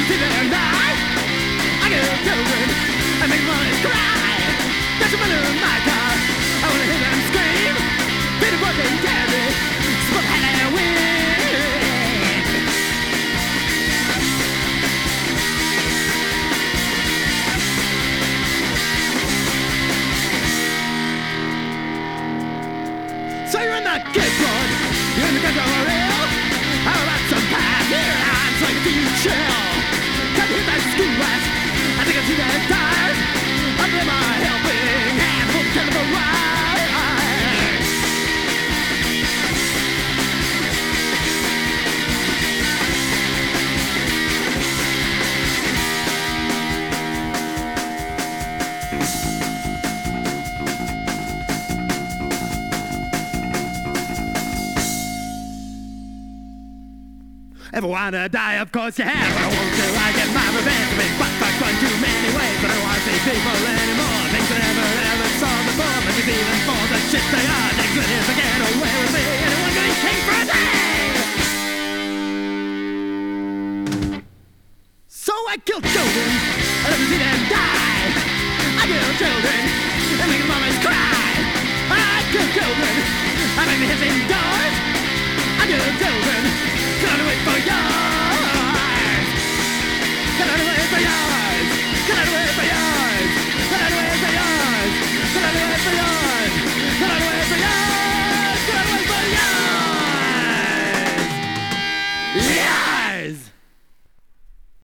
sit there and die. I get children and make mothers cry. Got some money in my car. I wanna hear them scream. Be the fucking candy. Smoke Halloween. So you're in the skateboard, you're in the ghetto real. How about some pie here? I'm so I can see you chill. Can't hit that ski west. I think I see that tires. Under my helping hand, full chemical wires. Ever wanna die? Of course you have. But I won't till I get my revenge. I've been fucked one too many ways, but I don't wanna see people anymore. Things I never saw before. Let me see them for the shit they are. Things that is to get away with me. Anyone gonna eat king for a day? So I kill children. I let me see them die. I kill children and make the mamas cry. I kill children. I make the hissing doors. I kill children. Gotta wait for yours. Gotta wait for yours. Gotta wait for yours. Gotta wait for yours. Gotta wait for yours. Gotta wait for yours. Gotta wait for yours. Yours.